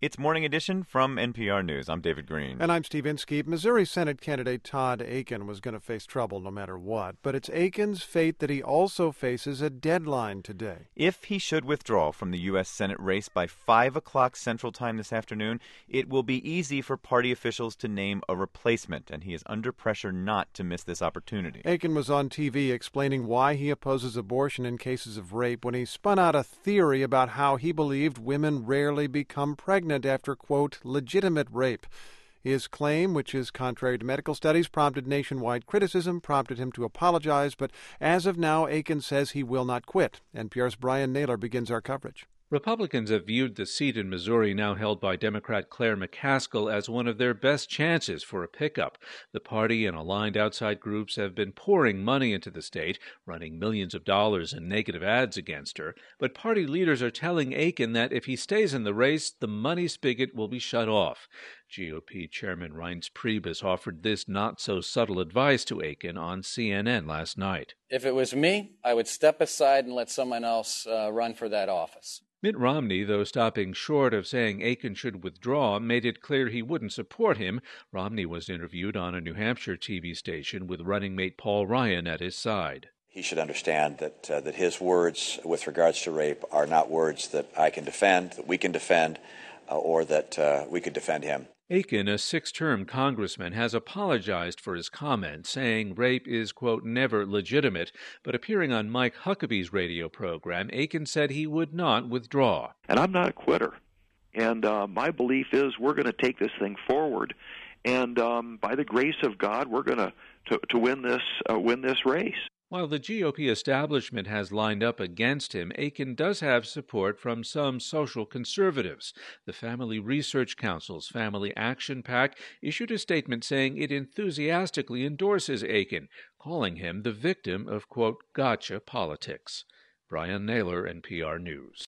It's Morning Edition from NPR News. I'm David Green. And I'm Steve Inskeep. Missouri Senate candidate Todd Akin was going to face trouble no matter what, but it's Akin's fate that he also faces a deadline today. If he should withdraw from the U.S. Senate race by 5 o'clock Central Time this afternoon, it will be easy for party officials to name a replacement, and he is under pressure not to miss this opportunity. Akin was on TV explaining why he opposes abortion in cases of rape when he spun out a theory about how he believed women rarely become pregnant after, quote, legitimate rape. His claim, which is contrary to medical studies, prompted nationwide criticism, prompted him to apologize, but as of now, Akin says he will not quit. NPR's Brian Naylor begins our coverage. Republicans have viewed the seat in Missouri now held by Democrat Claire McCaskill as one of their best chances for a pickup. The party and aligned outside groups have been pouring money into the state, running millions of dollars in negative ads against her. But party leaders are telling Akin that if he stays in the race, the money spigot will be shut off. GOP Chairman Reince Priebus offered this not-so-subtle advice to Akin on CNN last night. If it was me, I would step aside and let someone else run for that office. Mitt Romney, though stopping short of saying Akin should withdraw, made it clear he wouldn't support him. Romney was interviewed on a New Hampshire TV station with running mate Paul Ryan at his side. He should understand that his words with regards to rape are not words that I can defend, that we can defend, or that we could defend him. Akin, a six-term congressman, has apologized for his comments, saying rape is, quote, never legitimate. But appearing on Mike Huckabee's radio program, Akin said he would not withdraw. And I'm not a quitter. And my belief is we're going to take this thing forward. And by the grace of God, we're going to win this race. While the GOP establishment has lined up against him, Akin does have support from some social conservatives. The Family Research Council's Family Action PAC issued a statement saying it enthusiastically endorses Akin, calling him the victim of, quote, gotcha politics. Brian Naylor, NPR News.